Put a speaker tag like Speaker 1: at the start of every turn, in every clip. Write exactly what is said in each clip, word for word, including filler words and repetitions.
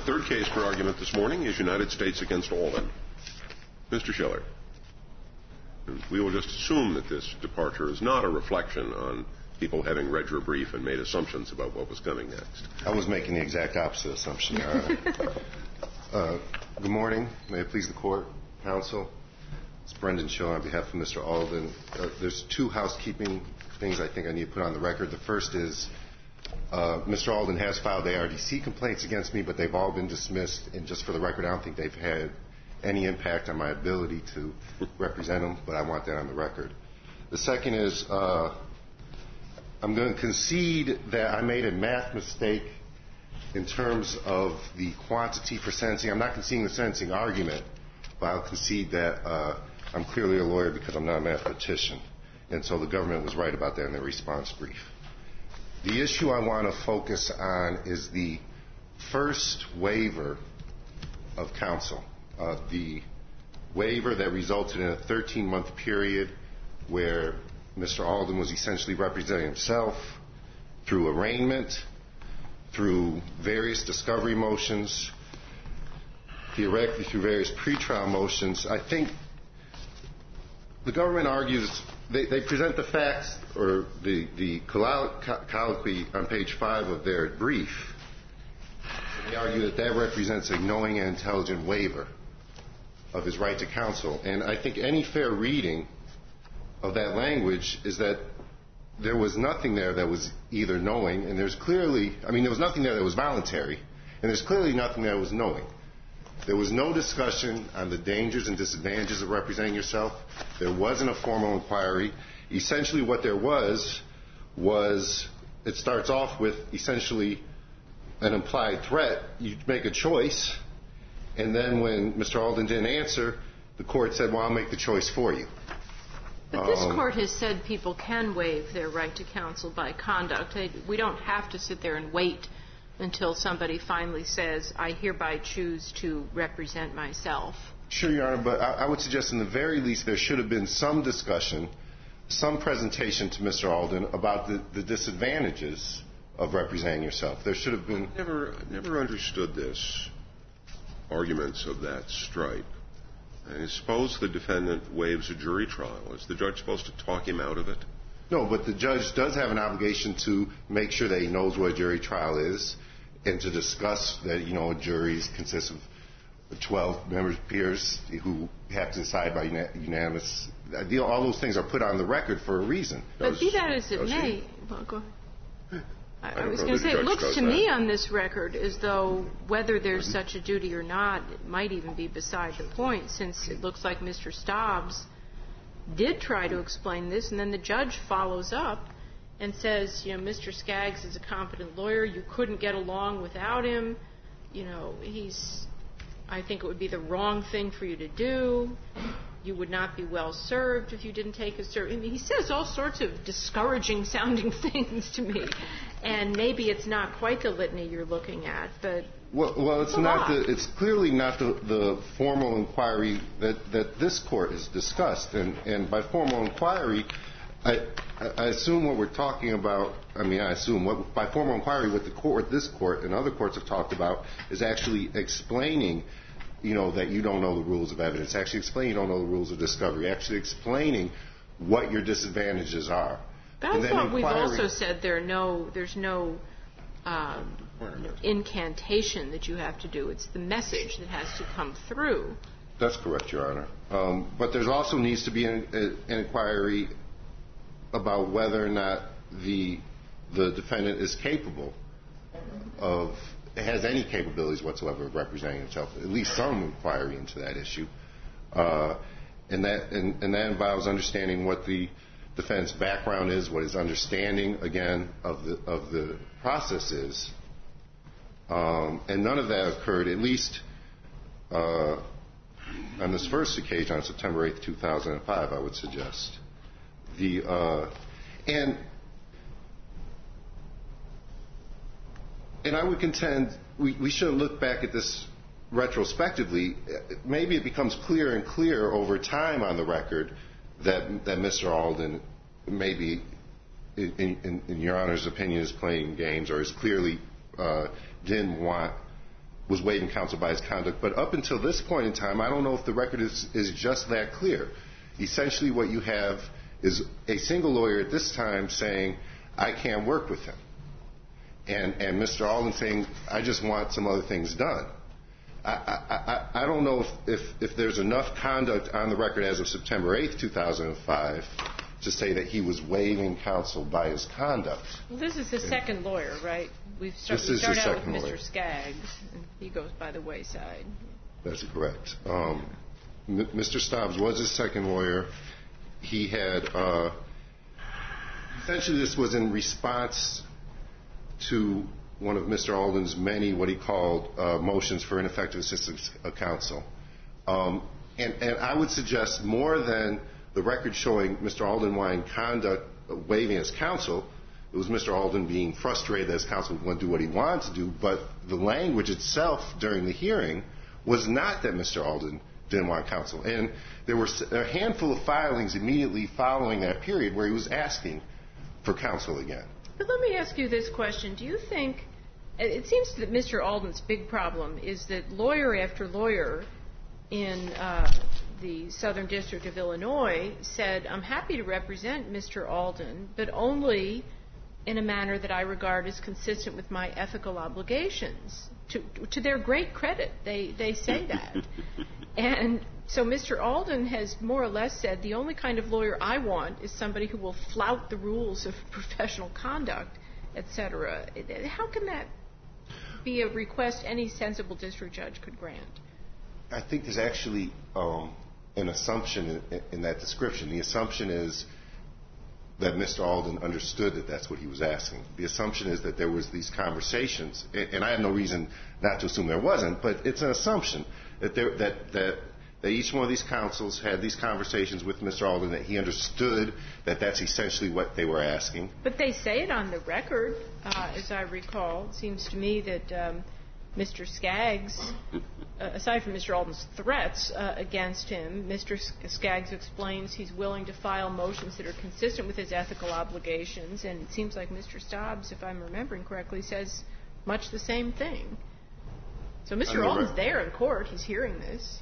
Speaker 1: third case for argument this morning is United States against Alden. Mister Schiller, we will just assume that this departure is not a reflection on people having read your brief and made assumptions about what was coming next.
Speaker 2: I was making the exact opposite assumption, Your Honor. uh, good morning. May it please the Court, Counsel. It's Brendan Schiller on behalf of Mister Alden. Uh, there's two housekeeping things I think I need to put on the record. The first is uh, Mister Alden has filed A R D C complaints against me, but they've all been dismissed. And just for the record, I don't think they've had any impact on my ability to represent them, but I want that on the record. The second is uh, I'm going to concede that I made a math mistake in terms of the quantity for sentencing. I'm not conceding the sentencing argument, but I'll concede that uh, I'm clearly a lawyer because I'm not a mathematician. And so the government was right about that in their response brief. The issue I want to focus on is the first waiver of counsel, uh, the waiver that resulted in a thirteen-month period where Mister Alden was essentially representing himself through arraignment, through various discovery motions, theoretically through various pretrial motions. I think the government argues, they, they present the facts or the, the colloquy on page five of their brief. They argue that that represents a knowing and intelligent waiver of his right to counsel. And I think any fair reading of that language is that there was nothing there that was either knowing, and there's clearly, I mean, there was nothing there that was voluntary, and there's clearly nothing there that was knowing. There was no discussion on the dangers and disadvantages of representing yourself. There wasn't a formal inquiry. Essentially what there was, was it starts off with essentially an implied threat. You make a choice, and then when Mister Alden didn't answer, the court said, well, I'll make the choice for you.
Speaker 3: But this um, court has said people can waive their right to counsel by conduct. We don't have to sit there and wait until somebody finally says, I hereby choose to represent myself.
Speaker 2: Sure, Your Honor, but I, I would suggest in the very least there should have been some discussion, some presentation to Mister Alden about the, the disadvantages of representing yourself. There should have been...
Speaker 1: I never, never understood this, arguments of that stripe. I suppose the defendant waives a jury trial. Is the judge supposed to talk him out of it?
Speaker 2: No, but the judge does have an obligation to make sure that he knows what a jury trial is and to discuss that, you know, a jury consists of twelve members, peers who have to decide by unanimous. All those things are put on the record for a reason.
Speaker 3: But does, be that as it may, well, go ahead. I, I was going to say, it looks to me on this record as though whether there's mm-hmm. such a duty or not, it might even be beside the point, since it looks like Mister Stobbs did try to explain this, and then the judge follows up and says, you know, Mister Skaggs is a competent lawyer. You couldn't get along without him. You know, he's, I think it would be the wrong thing for you to do. You would not be well served if you didn't take a serve. I mean, he says all sorts of discouraging sounding things to me. And maybe it's not quite the litany you're looking at, but
Speaker 2: well, well it's,
Speaker 3: it's
Speaker 2: not the, it's clearly not the, the formal inquiry that, that this court has discussed. And, and by formal inquiry, I, I assume what we're talking about, I mean, I assume what, by formal inquiry, what the court, this court and other courts have talked about is actually explaining, you know, that you don't know the rules of evidence, actually explaining you don't know the rules of discovery, actually explaining what your disadvantages are.
Speaker 3: But I thought we've also said there are no, there's no um, incantation that you have to do. It's the message that has to come through.
Speaker 2: That's correct, Your Honor. Um, but there also needs to be an, an inquiry about whether or not the the defendant is capable of, has any capabilities whatsoever of representing himself. At least some inquiry into that issue, uh, and that and, and that involves understanding what the defendant's background is, what his understanding, again, of the of the process is. Um, and none of that occurred, at least uh, on this first occasion, on September eighth, two thousand five, I would suggest. The uh, and and I would contend we, we should look back at this retrospectively. Maybe it becomes clearer and clearer over time on the record that that Mister Alden maybe, in, in, in Your Honor's opinion, is playing games or is clearly uh, didn't want was waiving counsel by his conduct. But up until this point in time, I don't know if the record is, is just that clear. Essentially what you have is a single lawyer at this time saying, I can't work with him. And, and Mister Alden saying, I just want some other things done. I, I, I don't know if, if, if there's enough conduct on the record as of September eighth, two thousand five, to say that he was waiving counsel by his conduct.
Speaker 3: Well, this is his second lawyer, right? We've start,
Speaker 2: this
Speaker 3: we
Speaker 2: is
Speaker 3: start
Speaker 2: his
Speaker 3: out
Speaker 2: second
Speaker 3: with
Speaker 2: lawyer.
Speaker 3: Mister Skaggs, and he goes by the wayside.
Speaker 2: That's correct. Um, M- Mister Stobbs was his second lawyer. He had, uh, essentially this was in response to one of Mister Alden's many what he called uh, motions for ineffective assistance of counsel. Um, and, and I would suggest more than the record showing Mister Alden wanting conduct, uh, waiving his counsel, it was Mister Alden being frustrated that his counsel wouldn't do what he wanted to do, but the language itself during the hearing was not that Mister Alden didn't want counsel. And there were a handful of filings immediately following that period where he was asking for counsel again.
Speaker 3: But let me ask you this question. Do you think, it seems that Mister Alden's big problem is that lawyer after lawyer in uh, the Southern District of Illinois said, I'm happy to represent Mister Alden, but only in a manner that I regard as consistent with my ethical obligations. To, to their great credit, they, they say that. And so Mister Alden has more or less said, the only kind of lawyer I want is somebody who will flout the rules of professional conduct, et cetera. How can that be a request any sensible district judge could grant?
Speaker 2: I think there's actually um, an assumption in, in that description. The assumption is that Mister Alden understood that that's what he was asking. The assumption is that there was these conversations, and I have no reason not to assume there wasn't, but it's an assumption that there, that, that, that each one of these counsels had these conversations with Mister Alden, that he understood that that's essentially what they were asking.
Speaker 3: But they say it on the record, uh, as I recall. It seems to me that um, Mister Skaggs, uh, aside from Mister Alden's threats uh, against him, Mister Skaggs explains he's willing to file motions that are consistent with his ethical obligations, and it seems like Mister Stobbs, if I'm remembering correctly, says much the same thing. So Mister Alden's there in court. He's hearing this.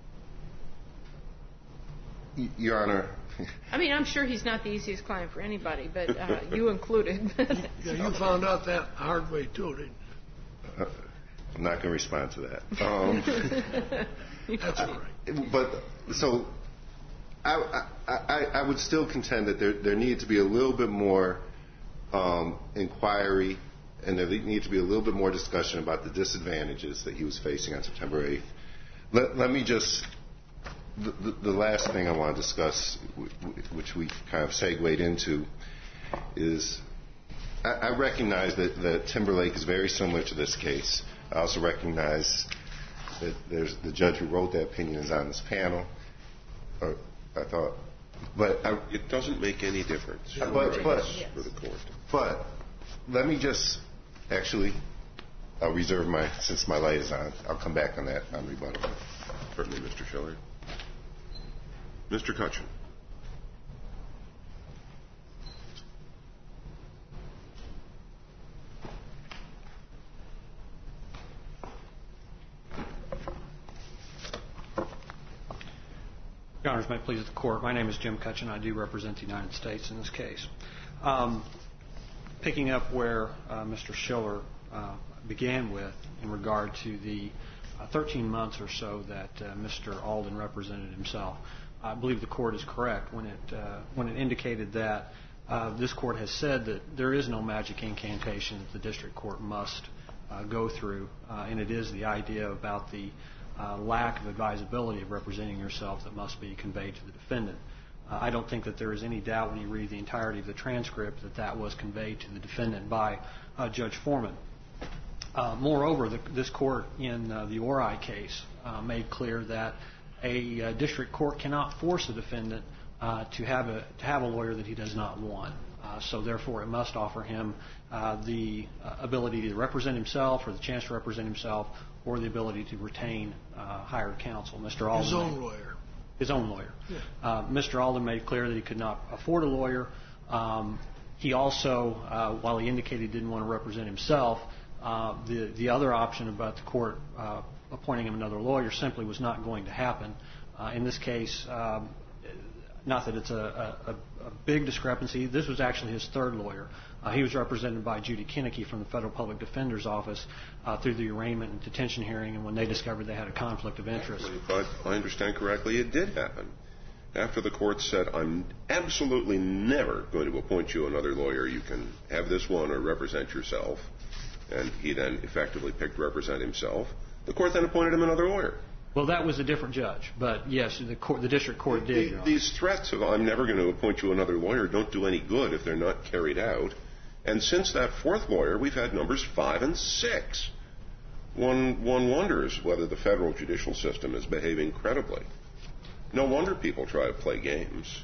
Speaker 2: Your Honor.
Speaker 3: I mean, I'm sure he's not the easiest client for anybody, but uh, you included.
Speaker 4: Yeah, you found out that hard way, too, didn't you?
Speaker 2: Uh, I'm not going to respond to that. Um,
Speaker 4: That's all right.
Speaker 2: But, so, I, I, I, I would still contend that there, there needed to be a little bit more um, inquiry, and there needed to be a little bit more discussion about the disadvantages that he was facing on September eighth. Let, let me just, the, the, the last thing I want to discuss, which we kind of segued into, is I, I recognize that, that Timberlake is very similar to this case. I also recognize that there's the judge who wrote that opinion is on this panel. Or I thought, but I,
Speaker 1: it doesn't make any difference.
Speaker 2: But but
Speaker 1: for the court.
Speaker 2: But let me just actually, I'll reserve my since my light is on. I'll come back on that on rebuttal.
Speaker 1: Certainly, Mister Schiller. Mister Cutchin.
Speaker 5: Your Honors, may it please the Court. My name is Jim Cutchin. I do represent the United States in this case. Um, picking up where uh, Mister Schiller uh, began with in regard to the uh, thirteen months or so that uh, Mister Alden represented himself, I believe the Court is correct when it uh, when it indicated that uh, this Court has said that there is no magic incantation that the District Court must uh, go through, uh, and it is the idea about the Uh, lack of advisability of representing yourself that must be conveyed to the defendant. Uh, I don't think that there is any doubt when you read the entirety of the transcript that that was conveyed to the defendant by uh, Judge Foreman. Uh, moreover, the, this court in uh, the Ori case uh, made clear that a uh, district court cannot force a defendant uh, to have a to have a lawyer that he does not want. Uh, so therefore, it must offer him uh, the uh, ability to represent himself or the chance to represent himself or the ability to retain uh, hired counsel. Mister Alden.
Speaker 4: His own lawyer.
Speaker 5: His own lawyer.
Speaker 4: Yeah.
Speaker 5: Uh, Mister Alden made clear that he could not afford a lawyer. Um, he also, uh, while he indicated he didn't want to represent himself, Uh, the, the other option about the court uh, appointing him another lawyer simply was not going to happen. Uh, in this case, um, not that it's a, a, a big discrepancy, this was actually his third lawyer. Uh, he was represented by Judy Kinnicky from the Federal Public Defender's Office uh, through the arraignment and detention hearing, and when they discovered they had a conflict of interest.
Speaker 1: But if I understand correctly, it did happen. After the court said, I'm absolutely never going to appoint you another lawyer, you can have this one or represent yourself, and he then effectively picked to represent himself, the court then appointed him another lawyer.
Speaker 5: Well, that was a different judge, but yes, the, court, the district court did.
Speaker 1: The, these threats of, I'm never going to appoint you another lawyer, don't do any good if they're not carried out. And since that fourth lawyer, we've had numbers five and six. One, one wonders whether the federal judicial system is behaving credibly. No wonder people try to play games.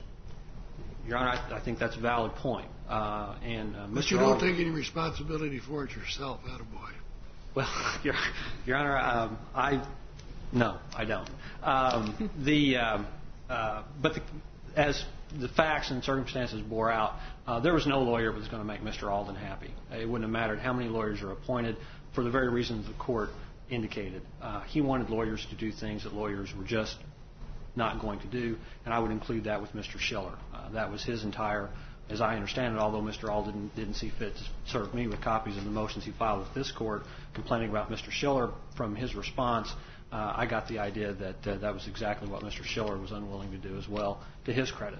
Speaker 5: Your Honor, I, I think that's a valid point. Uh, and uh,
Speaker 4: But
Speaker 5: Mister
Speaker 4: you don't
Speaker 5: Alden,
Speaker 4: take any responsibility for it yourself, attaboy.
Speaker 5: Well, Your, Your Honor, um, I no, I don't. Um, the um, uh, but the, as the facts and circumstances bore out, uh, there was no lawyer that was going to make Mister Alden happy. It wouldn't have mattered how many lawyers are appointed for the very reasons the court indicated. Uh, he wanted lawyers to do things that lawyers were just not going to do, and I would include that with Mister Schiller. Uh, that was his entire, as I understand it, although Mister Alden didn't see fit to serve me with copies of the motions he filed with this court complaining about Mister Schiller, from his response, uh, I got the idea that uh, that was exactly what Mister Schiller was unwilling to do as well, to his credit.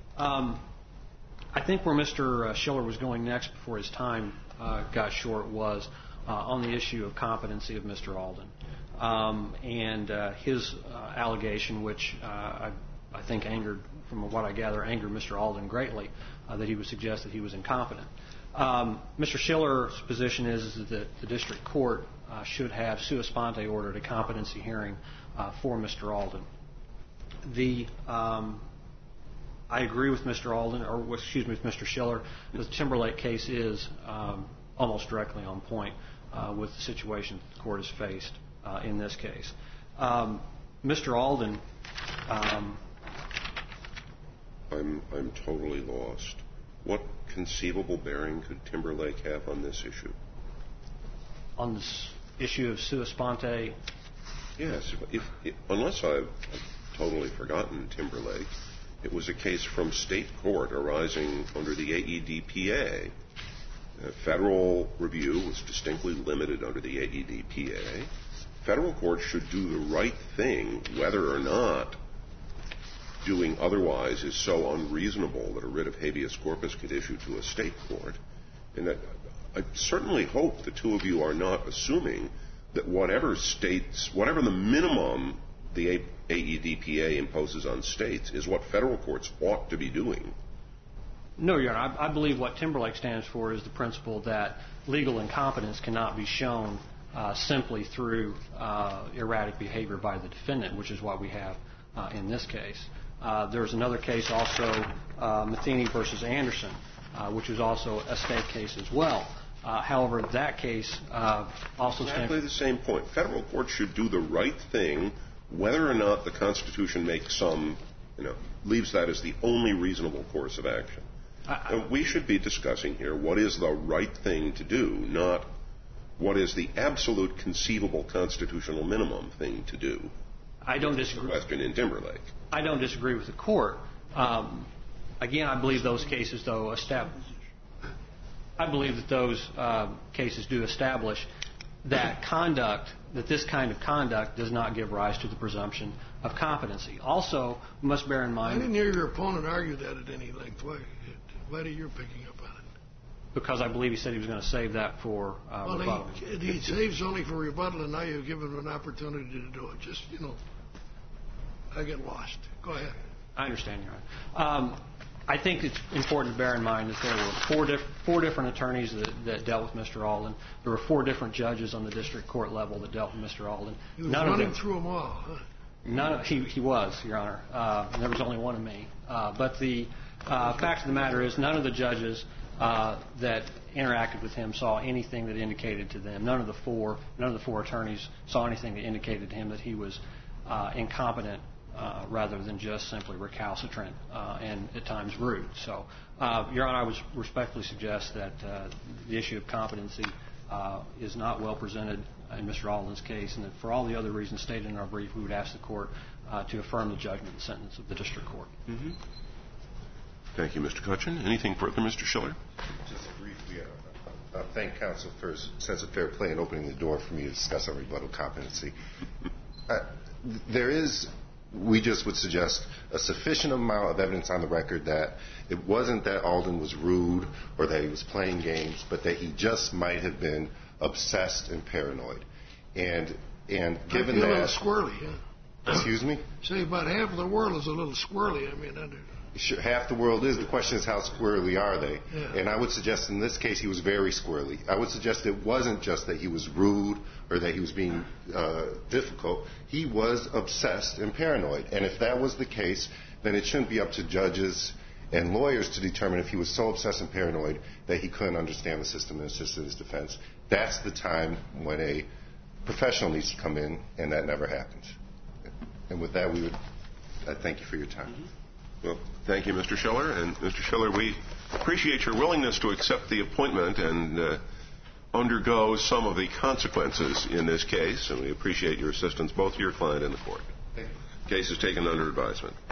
Speaker 5: Um, I think where Mister Schiller was going next before his time uh, got short was uh, on the issue of competency of Mister Alden. Um, and uh, his uh, allegation, which uh, I, I think angered, from what I gather, angered Mister Alden greatly, uh, that he would suggest that he was incompetent. Um, Mister Schiller's position is, is that the district court uh, should have sua sponte ordered a competency hearing uh, for Mister Alden. The um, I agree with Mister Alden, or excuse me, with Mister Schiller. The Timberlake case is um, almost directly on point uh, with the situation that the court has faced uh, in this case. Um, Mister Alden, um,
Speaker 1: I'm I'm totally lost. What conceivable bearing could Timberlake have on this issue?
Speaker 5: On this issue of sua sponte?
Speaker 1: Yes, if, if, unless I've, I've totally forgotten Timberlake, it was a case from state court arising under the A E D P A. Uh, federal review was distinctly limited under the A E D P A. Federal courts should do the right thing, whether or not doing otherwise is so unreasonable that a writ of habeas corpus could issue to a state court. And that, I certainly hope the two of you are not assuming that whatever states, whatever the minimum the A E D P A imposes on states is what federal courts ought to be doing.
Speaker 5: No, Your Honor. I, I believe what Timberlake stands for is the principle that legal incompetence cannot be shown uh, simply through uh, erratic behavior by the defendant, which is what we have uh, in this case. Uh, there's another case also, uh, Matheny versus Anderson, uh, which was also a state case as well. Uh, however, that case uh, also stands...
Speaker 1: Exactly the same point. Federal courts should do the right thing, whether or not the Constitution makes some, you know, leaves that as the only reasonable course of action. I, I, we should be discussing here what is the right thing to do, not what is the absolute conceivable constitutional minimum thing to do.
Speaker 5: I don't disagree.
Speaker 1: The question in Timberlake.
Speaker 5: I don't disagree with the court. Um, again, I believe those cases, though, establish. I believe that those uh, cases do establish that conduct, that this kind of conduct does not give rise to the presumption of competency. Also, we must bear in mind...
Speaker 4: I didn't hear your opponent argue that at any length. Why, why are you picking up on it?
Speaker 5: Because I believe he said he was going to save that for uh,
Speaker 4: well,
Speaker 5: rebuttal.
Speaker 4: He, he saves only for rebuttal, and now you've given him an opportunity to do it. Just, you know, I get lost. Go ahead.
Speaker 5: I understand, Your Honor. Um, I think it's important to bear in mind that there were four, diff- four different attorneys that, that dealt with Mister Alden. There were four different judges on the district court level that dealt with Mister Alden.
Speaker 4: He was
Speaker 5: none
Speaker 4: running
Speaker 5: of them,
Speaker 4: through them all, huh?
Speaker 5: None of, he, he was, Your Honor. Uh, there was only one of me. Uh, but the uh, fact of the matter is none of the judges uh, that interacted with him saw anything that indicated to them. None of the four, none of the four attorneys saw anything that indicated to him that he was uh, incompetent. Uh, rather than just simply recalcitrant uh, and at times rude. So, uh, Your Honor, I would respectfully suggest that uh, the issue of competency uh, is not well presented in Mister Alden's case, and that for all the other reasons stated in our brief, we would ask the Court uh, to affirm the judgment and sentence of the District Court.
Speaker 1: Mm-hmm. Thank you, Mister Cutchin. Anything further, Mister Schiller?
Speaker 2: Just briefly, uh, uh, thank counsel for his sense of fair play in opening the door for me to discuss on rebuttal competency. Uh, there is, we just would suggest, a sufficient amount of evidence on the record that it wasn't that Alden was rude or that he was playing games, but that he just might have been obsessed and paranoid. And and given
Speaker 4: that, a
Speaker 2: that,
Speaker 4: little squirrely, huh?
Speaker 2: Excuse me?
Speaker 4: Say about half of the world is a little squirrely. I mean, under.
Speaker 2: Sure, half the world is. The question is, how squirrely are they?
Speaker 4: Yeah.
Speaker 2: And I would suggest in this case he was very squirrely. I would suggest it wasn't just that he was rude or that he was being uh, difficult. He was obsessed and paranoid. And if that was the case, then it shouldn't be up to judges and lawyers to determine if he was so obsessed and paranoid that he couldn't understand the system and assist in his defense. That's the time when a professional needs to come in, and that never happens. And with that, we would uh, thank you for your time.
Speaker 1: Mm-hmm. Well, thank you, Mister Schiller. And Mister Schiller, we appreciate your willingness to accept the appointment and uh, undergo some of the consequences in this case, and we appreciate your assistance both to your client and the court.
Speaker 2: Thank you.
Speaker 1: Case is taken under advisement.